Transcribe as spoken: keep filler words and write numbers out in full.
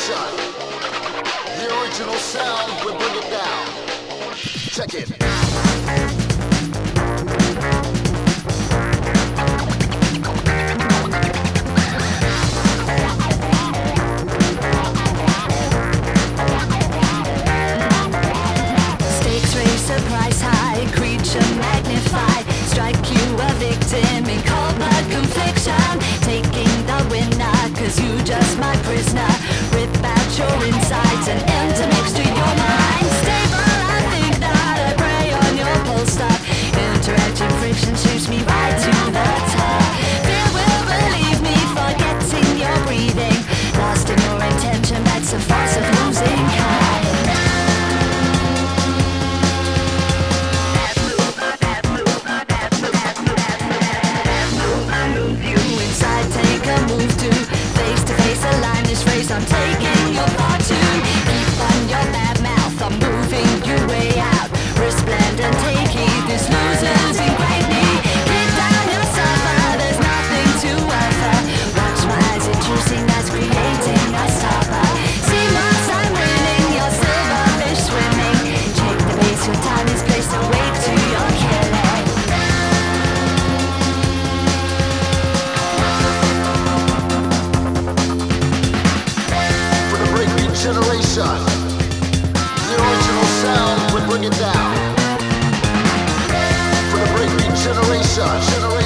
generation. The original sound, we bring it down. Check it. Price high, creature magnified. Strike you a victim in cold blood confliction. Taking the winner, cause you just my prisoner. Rip out your insides and intermix to your mind. Stable, I think that I prey on your pulse stop. Interacting friction shoots me right to the top. Fear will relieve me, forgetting your breathing. Lost in your intention, that's a force of losing kind. I'm taking your part too. Keep on your bad mouth, I'm moving you way out. Resplendent, take heed, this loser's in great need. Kick down your suffer, there's nothing to offer. Watch my eyes introducing us, creating a stopper. See once I'm winning, your silverfish swimming. Check the base, your time is placed, awake to your killing. Generation. The original sound, we bring it down. For the breakbeat generation. generation.